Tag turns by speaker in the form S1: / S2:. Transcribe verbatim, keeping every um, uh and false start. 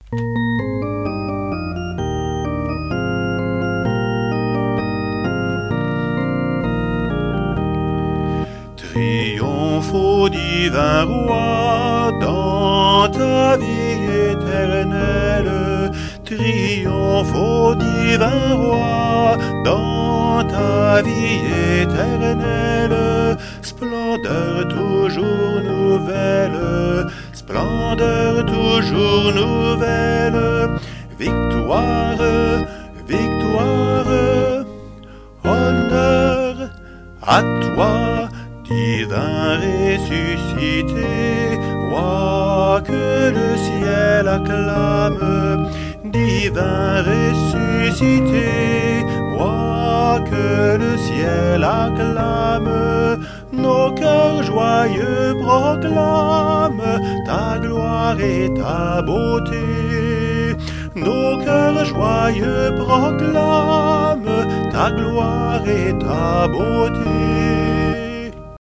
S1: Triomphe au divin roi dans ta vie éternelle. Triomphe au divin roi dans ta vie éternelle. Splendeur toujours nouvelle, splendeur toujours nouvelle. Victoire, victoire, honneur à toi, divin ressuscité, roi que le ciel acclame. Divin ressuscité, roi que le ciel acclame. Nos cœurs joyeux proclament ta gloire et ta beauté. Nos cœurs joyeux proclament ta gloire et ta beauté.